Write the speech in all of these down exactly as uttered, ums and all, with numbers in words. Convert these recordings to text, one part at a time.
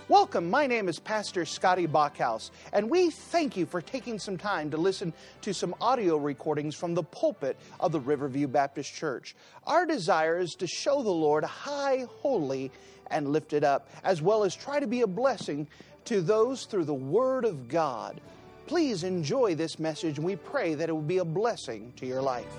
Welcome, my name is Pastor Scotty Bachhaus, and we thank you for taking some time to listen to some audio recordings from the pulpit of the Riverview Baptist Church. Our desire is to show the Lord high, holy, and lifted up, as well as try to be a blessing to those through the Word of God. Please enjoy this message, and we pray that it will be a blessing to your life.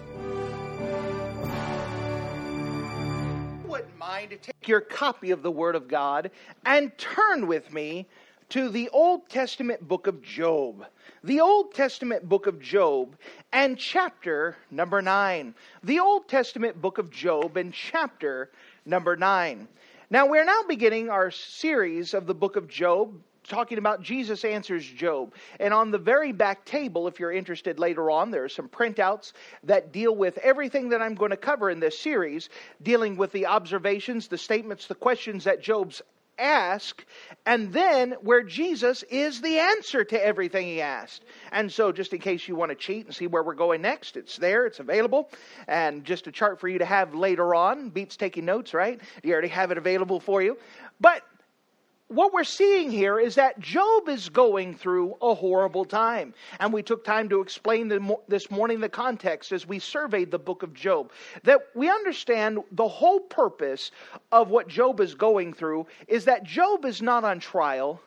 Wouldn't mind to take your copy of the Word of God and turn with me to the Old Testament book of Job. The Old Testament book of Job and chapter number nine. The Old Testament book of Job and chapter number nine. Now we're now beginning our series of the book of Job, talking about Jesus Answers Job. And on the very back table, if you're interested later on, there are some printouts that deal with everything that I'm going to cover in this series, dealing with the observations, the statements, the questions that Job's asked, and then where Jesus is the answer to everything he asked. And so just in case you want to cheat and see where we're going next, it's there, it's available, and just a chart for you to have later on. Beats taking notes, right? You already have it available for you. But what we're seeing here is that Job is going through a horrible time. And we took time to explain the, this morning the context as we surveyed the book of Job. That we understand the whole purpose of what Job is going through is that Job is not on trial.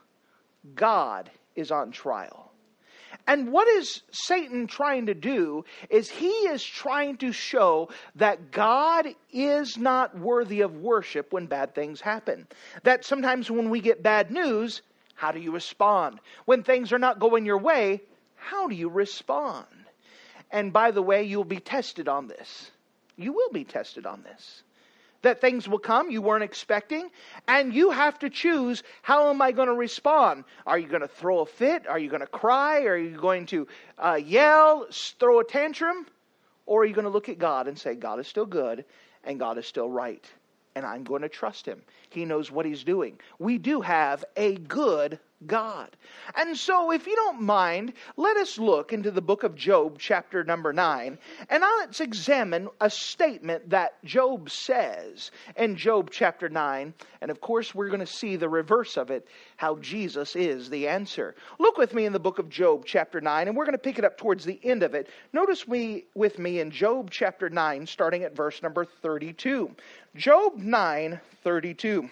God is on trial. And what is Satan trying to do is he is trying to show that God is not worthy of worship when bad things happen. That sometimes when we get bad news, how do you respond? When things are not going your way, how do you respond? And by the way, you'll be tested on this. You will be tested on this. That things will come you weren't expecting, and you have to choose, how am I going to respond? Are you going to throw a fit? Are you going to cry? Are you going to uh, yell, throw a tantrum? Or are you going to look at God and say, God is still good, and God is still right, and I'm going to trust Him. He knows what He's doing. We do have a good God. And so if you don't mind, let us look into the book of Job, chapter number nine, and now let's examine a statement that Job says in Job chapter nine. And of course, we're going to see the reverse of it, how Jesus is the answer. Look with me in the book of Job, chapter nine, and we're going to pick it up towards the end of it. Notice me with me in Job chapter nine, starting at verse number thirty-two. Job nine, thirty-two.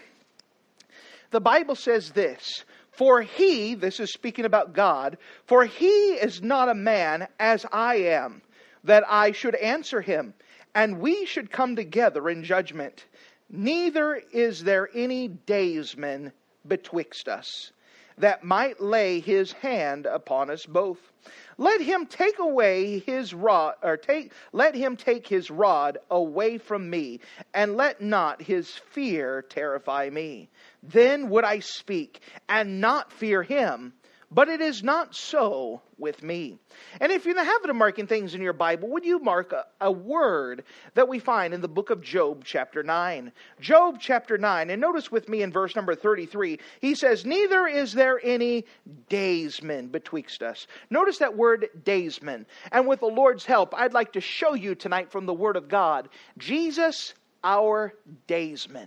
The Bible says this, For he, this is speaking about God, for he is not a man as I am, that I should answer him, and we should come together in judgment. Neither is there any daysman betwixt us, that might lay his hand upon us both. Let him take away his rod, or take, let him take his rod away from me, and let not his fear terrify me. Then would I speak and not fear him, but it is not so with me. And if you're in the habit of marking things in your Bible, would you mark a, a word that we find in the book of Job chapter nine? Job chapter nine, and notice with me in verse number thirty-three, he says, Neither is there any daysman betwixt us. Notice that word daysman. And with the Lord's help, I'd like to show you tonight from the Word of God, Jesus, our daysman.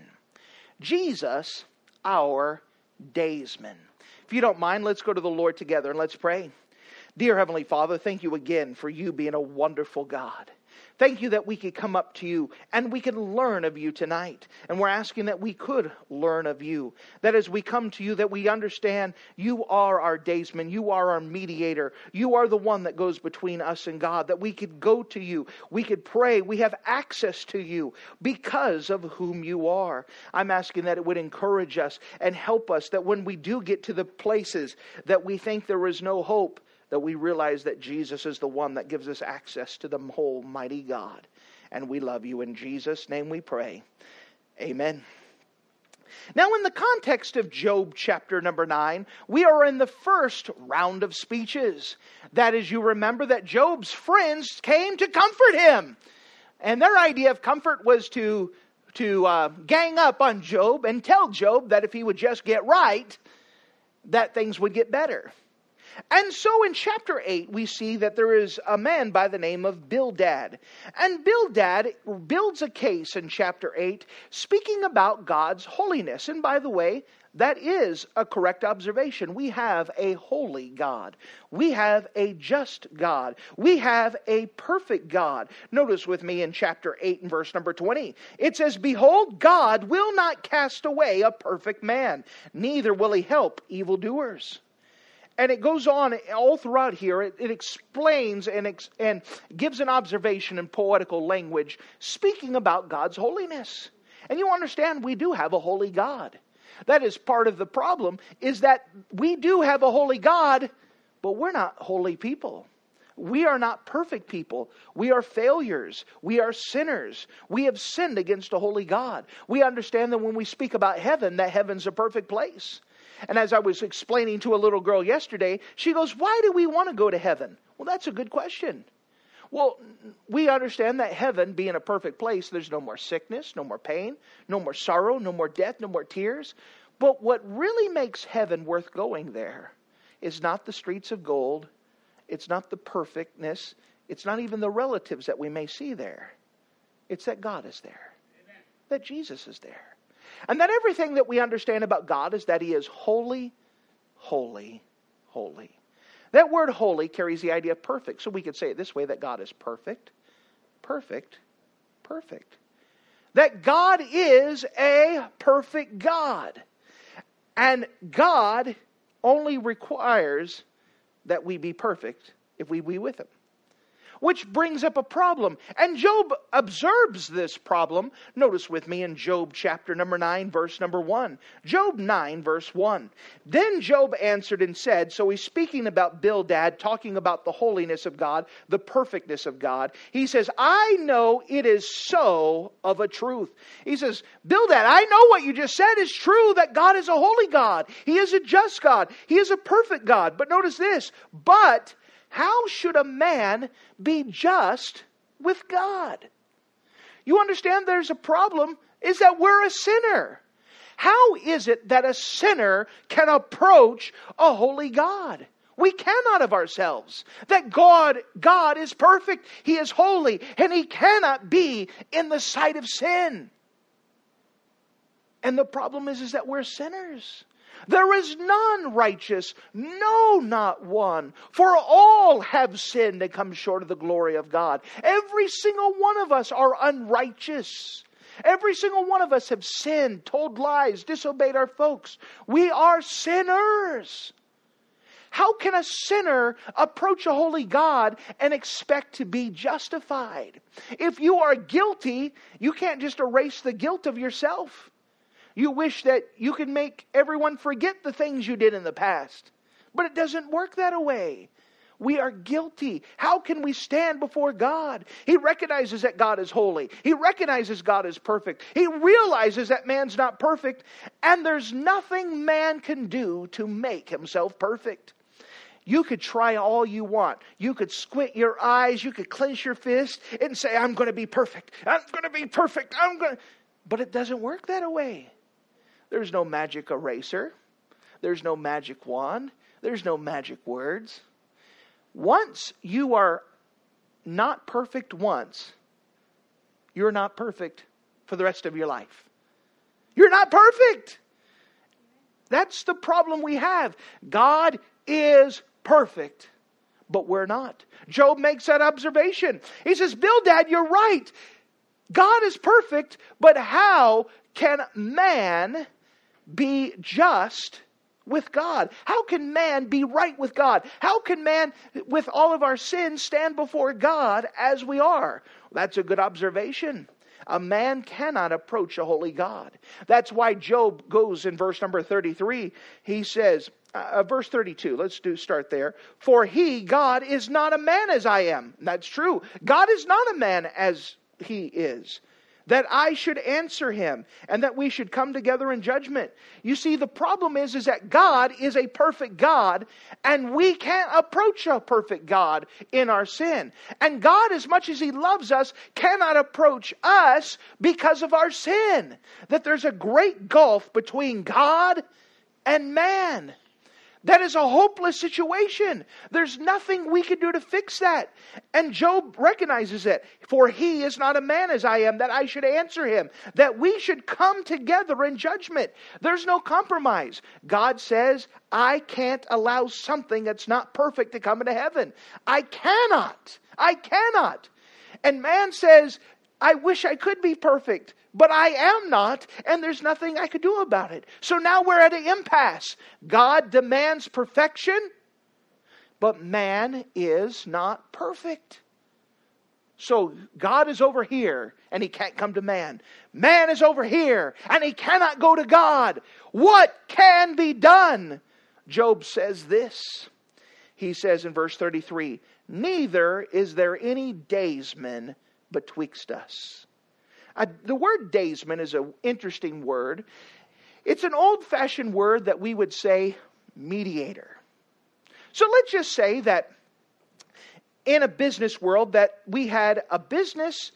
Jesus, our daysman. If you don't mind, let's go to the Lord together and let's pray. Dear Heavenly Father, thank you again for you being a wonderful God. Thank you that we could come up to you and we can learn of you tonight. And we're asking that we could learn of you. That as we come to you, that we understand you are our daysman. You are our mediator. You are the one that goes between us and God. That we could go to you. We could pray. We have access to you because of whom you are. I'm asking that it would encourage us and help us, that when we do get to the places that we think there is no hope, that we realize that Jesus is the one that gives us access to the whole mighty God. And we love you. In Jesus' name we pray. Amen. Now in the context of Job chapter number nine, we are in the first round of speeches. That is, you remember that Job's friends came to comfort him. And their idea of comfort was to, to uh, gang up on Job and tell Job that if he would just get right, that things would get better. And so in chapter eight, we see that there is a man by the name of Bildad. And Bildad builds a case in chapter eight, speaking about God's holiness. And by the way, that is a correct observation. We have a holy God. We have a just God. We have a perfect God. Notice with me in chapter eight and verse number twenty. It says, "Behold, God will not cast away a perfect man, neither will he help evildoers." And it goes on all throughout here. It, it explains and, ex, and gives an observation in poetical language, speaking about God's holiness. And you understand, we do have a holy God. That is part of the problem, is that we do have a holy God, but we're not holy people. We are not perfect people. We are failures. We are sinners. We have sinned against a holy God. We understand that when we speak about heaven, that heaven's a perfect place. And as I was explaining to a little girl yesterday, she goes, "Why do we want to go to heaven?" Well, that's a good question. Well, we understand that heaven being a perfect place, there's no more sickness, no more pain, no more sorrow, no more death, no more tears. But what really makes heaven worth going there is not the streets of gold. It's not the perfectness. It's not even the relatives that we may see there. It's that God is there. Amen. That Jesus is there. And that everything that we understand about God is that He is holy, holy, holy. That word holy carries the idea of perfect. So we could say it this way, that God is perfect, perfect, perfect. That God is a perfect God. And God only requires that we be perfect if we be with Him. Which brings up a problem. And Job observes this problem. Notice with me in Job chapter number nine, verse number one. Job nine, verse one. "Then Job answered and said," so he's speaking about Bildad, talking about the holiness of God, the perfectness of God. He says, "I know it is so of a truth." He says, "Bildad, I know what you just said is true, that God is a holy God. He is a just God. He is a perfect God." But notice this, "But how should a man be just with God?" You understand there's a problem, is that we're a sinner. How is it that a sinner can approach a holy God? We cannot of ourselves. That God, God is perfect, He is holy, and He cannot be in the sight of sin. And the problem is, is that we're sinners. There is none righteous, no, not one. For all have sinned and come short of the glory of God. Every single one of us are unrighteous. Every single one of us have sinned, told lies, disobeyed our folks. We are sinners. How can a sinner approach a holy God and expect to be justified? If you are guilty, you can't just erase the guilt of yourself. You wish that you could make everyone forget the things you did in the past. But it doesn't work that way. We are guilty. How can we stand before God? He recognizes that God is holy. He recognizes God is perfect. He realizes that man's not perfect. And there's nothing man can do to make himself perfect. You could try all you want. You could squint your eyes. You could clench your fist and say, "I'm going to be perfect. I'm going to be perfect. I'm going to..." But it doesn't work that way. There's no magic eraser. There's no magic wand. There's no magic words. Once you are not perfect once, you're not perfect for the rest of your life. You're not perfect. That's the problem we have. God is perfect, but we're not. Job makes that observation. He says, "Bildad, you're right. God is perfect, but how can man be just with God? How can man be right with God? How can man, with all of our sins, stand before God as we are?" That's a good observation. A man cannot approach a holy God. That's why Job goes in verse number thirty-three. He says, uh, verse thirty-two, let's do start there. "For he, God, is not a man as I am." That's true. God is not a man as He is, that I should answer Him, and that we should come together in judgment. You see, the problem is, is that God is a perfect God, and we can't approach a perfect God in our sin. And God, as much as He loves us, cannot approach us because of our sin. That there's a great gulf between God and man. That is a hopeless situation. There's nothing we can do to fix that. And Job recognizes it. For he is not a man as I am, that I should answer him. That we should come together in judgment. There's no compromise. God says, I can't allow something that's not perfect to come into heaven. I cannot. I cannot. And man says, I wish I could be perfect. But I am not, and there's nothing I could do about it. So now we're at an impasse. God demands perfection, but man is not perfect. So God is over here, and he can't come to man. Man is over here, and he cannot go to God. What can be done? Job says this. He says in verse thirty-three, neither is there any daysman betwixt us. Uh, the word daysman is an interesting word. It's an old-fashioned word that we would say mediator. So let's just say that in a business world that we had a business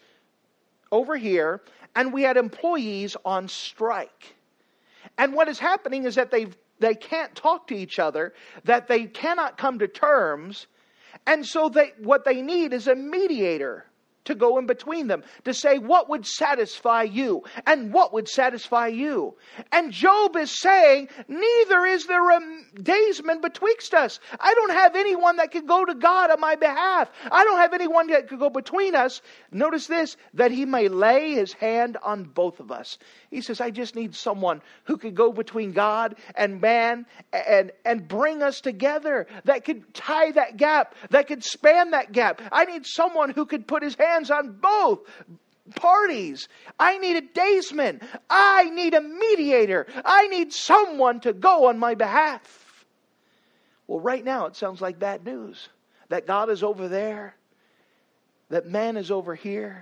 over here and we had employees on strike. And what is happening is that they they can't talk to each other, that they cannot come to terms, and so they what they need is a mediator to go in between them, to say what would satisfy you and what would satisfy you. And Job is saying, neither is there a daysman betwixt us. I don't have anyone that could go to God on my behalf. I don't have anyone that could go between us. Notice this, that he may lay his hand on both of us. He says, I just need someone who could go between God and man and, and bring us together, that could tie that gap, that could span that gap. I need someone who could put his hands on both parties. I need a daysman. I need a mediator. I need someone to go on my behalf. Well, right now it sounds like bad news. That God is over there. That man is over here.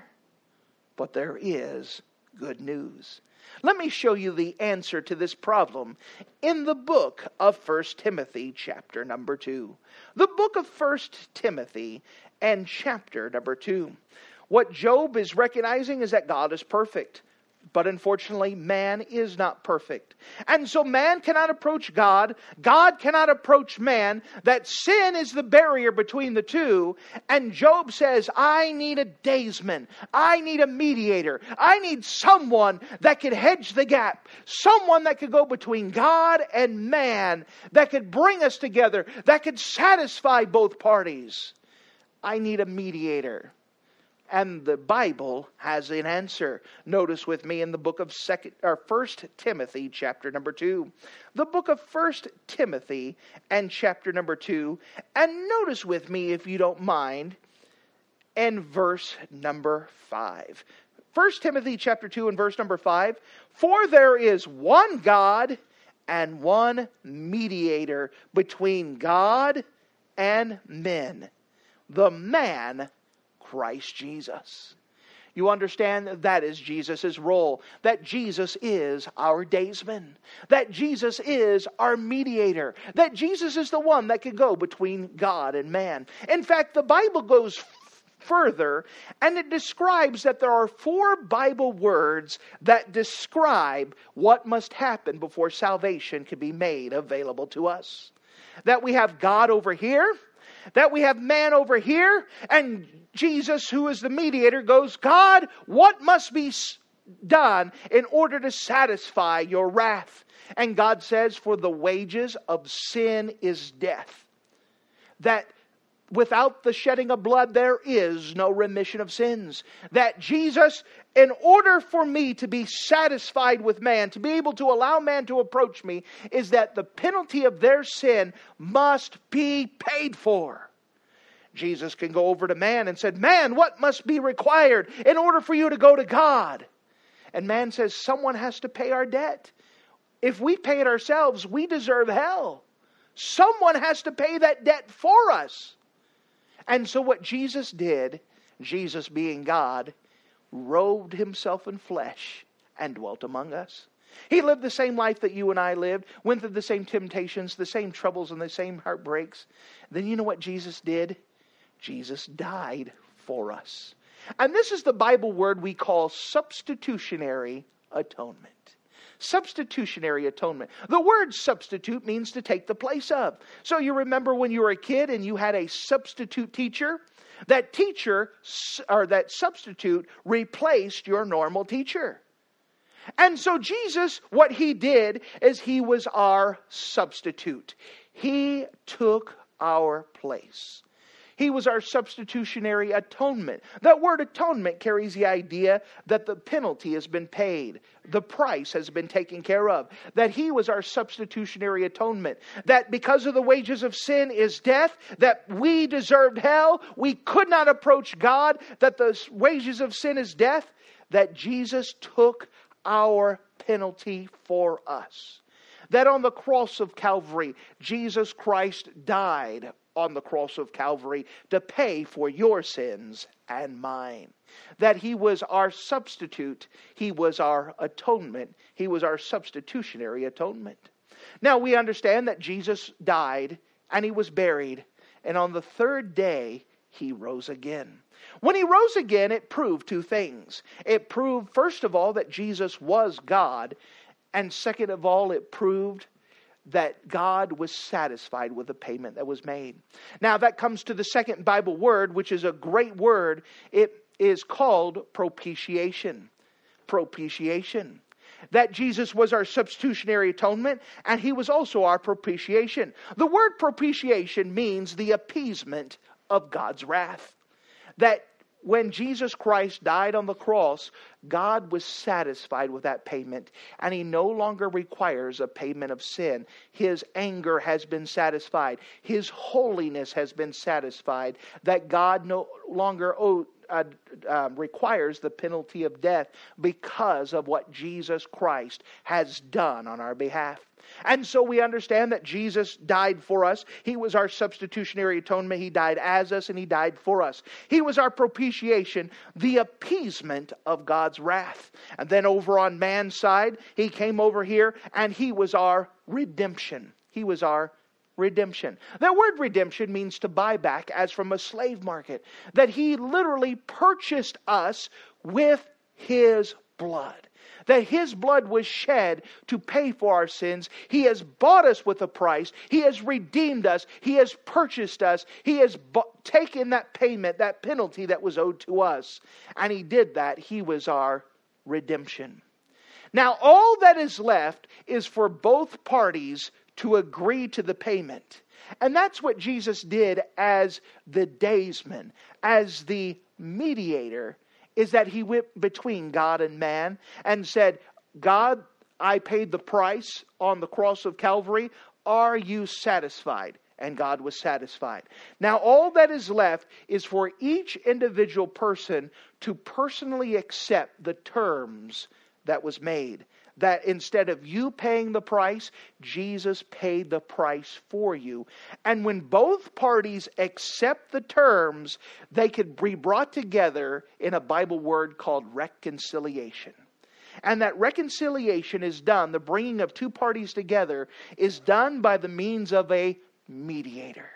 But there is good news. Let me show you the answer to this problem in the book of First Timothy chapter number two. The book of First Timothy and chapter number two. What Job is recognizing is that God is perfect. But unfortunately, man is not perfect. And so man cannot approach God. God cannot approach man. That sin is the barrier between the two. And Job says, I need a daysman. I need a mediator. I need someone that could hedge the gap. Someone that could go between God and man. That could bring us together. That could satisfy both parties. I need a mediator. And the Bible has an answer. Notice with me in the book of second or First Timothy, chapter number two. The book of First Timothy and chapter number two. And notice with me, if you don't mind, in verse number five. First Timothy chapter two and verse number five. For there is one God and one mediator between God and men, the man Christ Jesus. You understand that that is Jesus' role. That Jesus is our daysman. That Jesus is our mediator. That Jesus is the one that can go between God and man. In fact, the Bible goes further and it describes that there are four Bible words that describe what must happen before salvation can be made available to us. That we have God over here. That we have man over here, and Jesus, who is the mediator, goes, God, what must be done in order to satisfy your wrath? And God says, for the wages of sin is death. That without the shedding of blood, there is no remission of sins. That Jesus, in order for me to be satisfied with man, to be able to allow man to approach me, is that the penalty of their sin must be paid for. Jesus can go over to man and said, man, what must be required in order for you to go to God? And man says, someone has to pay our debt. If we pay it ourselves, we deserve hell. Someone has to pay that debt for us. And so what Jesus did, Jesus being God, robed himself in flesh and dwelt among us. He lived the same life that you and I lived, went through the same temptations, the same troubles and the same heartbreaks. Then you know what Jesus did? Jesus died for us. And this is the Bible word we call substitutionary atonement. Substitutionary atonement. The word substitute means to take the place of. So you remember when you were a kid and you had a substitute teacher? That teacher, or that substitute, replaced your normal teacher. And so Jesus, what he did is he was our substitute. He took our place. He was our substitutionary atonement. That word atonement carries the idea that the penalty has been paid. The price has been taken care of. That he was our substitutionary atonement. That because of the wages of sin is death, that we deserved hell, we could not approach God, that the wages of sin is death, that Jesus took our penalty for us. That on the cross of Calvary, Jesus Christ died on the cross of Calvary to pay for your sins and mine. That he was our substitute. He was our atonement. He was our substitutionary atonement. Now we understand that Jesus died and he was buried. And on the third day, he rose again. When he rose again, it proved two things. It proved, first of all, that Jesus was God. And second of all, it proved that God was satisfied with the payment that was made. Now that comes to the second Bible word, which is a great word. It is called propitiation. Propitiation. That Jesus was our substitutionary atonement, and he was also our propitiation. The word propitiation means the appeasement of God's wrath. That when Jesus Christ died on the cross, God was satisfied with that payment, and he no longer requires a payment of sin. His anger has been satisfied. His holiness has been satisfied. That God no longer owes Uh, uh, requires the penalty of death because of what Jesus Christ has done on our behalf. And so we understand that Jesus died for us. He was our substitutionary atonement. He died as us and he died for us. He was our propitiation, the appeasement of God's wrath. And then over on man's side, he came over here and he was our redemption. He was our redemption. That word redemption means to buy back as from a slave market. That he literally purchased us with his blood. That his blood was shed to pay for our sins. He has bought us with a price. He has redeemed us. He has purchased us. He has bought, taken that payment, that penalty that was owed to us. And he did that. He was our redemption. Now all that is left is for both parties to agree to the payment. And that's what Jesus did as the daysman, as the mediator, is that he went between God and man and said, God, I paid the price on the cross of Calvary. Are you satisfied? And God was satisfied. Now all that is left is for each individual person to personally accept the terms that was made. That instead of you paying the price, Jesus paid the price for you. And when both parties accept the terms, they could be brought together in a Bible word called reconciliation. And that reconciliation is done, the bringing of two parties together, is done by the means of a mediator.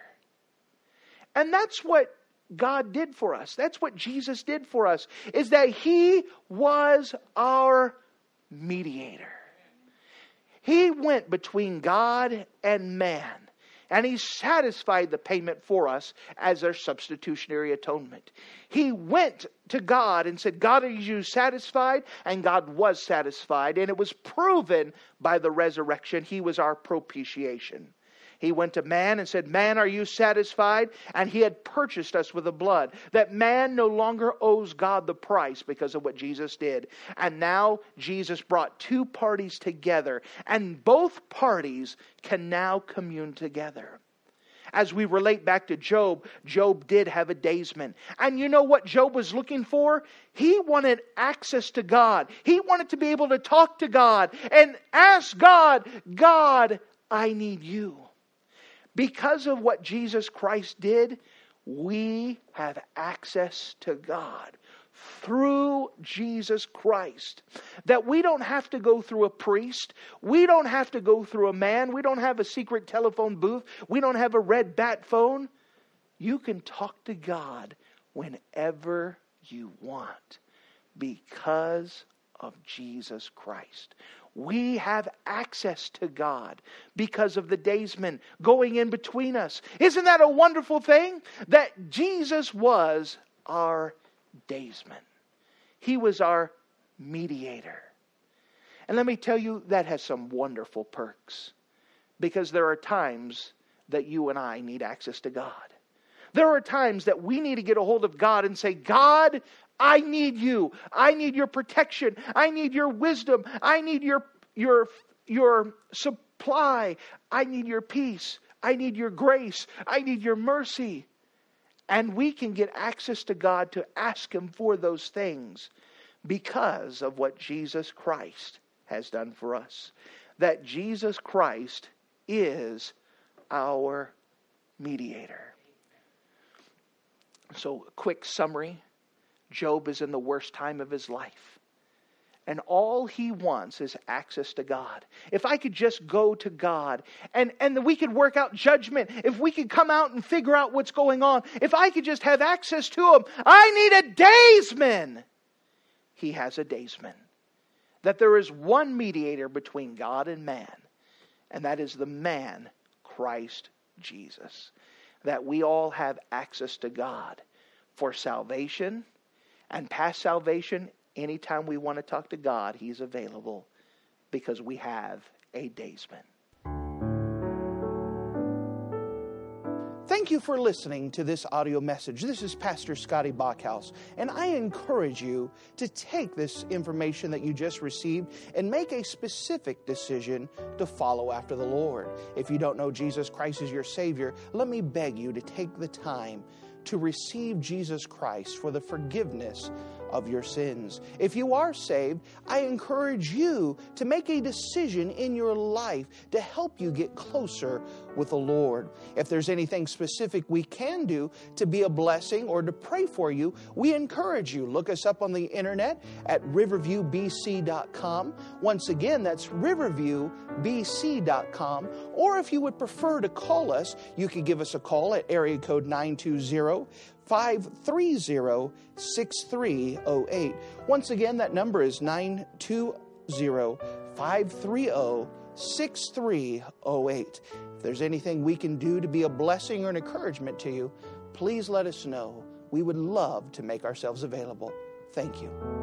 And that's what God did for us. That's what Jesus did for us, is that he was our mediator. He went between God and man, and he satisfied the payment for us as our substitutionary atonement. He went to God and said, God, are you satisfied? And God was satisfied, and it was proven by the resurrection. He was our propitiation. He went to man and said, man, are you satisfied? And he had purchased us with the blood. That man no longer owes God the price because of what Jesus did. And now Jesus brought two parties together. And both parties can now commune together. As we relate back to Job, Job did have a daysman. And you know what Job was looking for? He wanted access to God. He wanted to be able to talk to God and ask God, God, I need you. Because of what Jesus Christ did, we have access to God through Jesus Christ. That we don't have to go through a priest. We don't have to go through a man. We don't have a secret telephone booth. We don't have a red bat phone. You can talk to God whenever you want because of Jesus Christ. We have access to God because of the daysman going in between us. Isn't that a wonderful thing? That Jesus was our daysman. He was our mediator. And let me tell you, that has some wonderful perks. Because there are times that you and I need access to God. There are times that we need to get a hold of God and say, God, I need you. I need your protection. I need your wisdom. I need your, your, your supply. I need your peace. I need your grace. I need your mercy. And we can get access to God to ask Him for those things because of what Jesus Christ has done for us. That Jesus Christ is our mediator. So, a quick summary. Job is in the worst time of his life. And all he wants is access to God. If I could just go to God and, and we could work out judgment. If we could come out and figure out what's going on. If I could just have access to Him. I need a daysman. He has a daysman. That there is one mediator between God and man. And that is the man, Christ Jesus. That we all have access to God for salvation and past salvation. Anytime we want to talk to God, He's available because we have a daysman. Thank you for listening to this audio message. This is Pastor Scotty Bachhaus, and I encourage you to take this information that you just received and make a specific decision to follow after the Lord. If you don't know Jesus Christ as your Savior, let me beg you to take the time to receive Jesus Christ for the forgiveness of your sins. If you are saved, I encourage you to make a decision in your life to help you get closer with the Lord. If there's anything specific we can do to be a blessing or to pray for you, we encourage you. Look us up on the internet at riverview b c dot com. Once again, that's riverview b c dot com. Or if you would prefer to call us, you can give us a call at area code nine two zero, five three zero, six three zero eight. Once again, that number is nine two zero, five three zero, six three zero eight. If there's anything we can do to be a blessing or an encouragement to you, please let us know. We would love to make ourselves available. Thank you.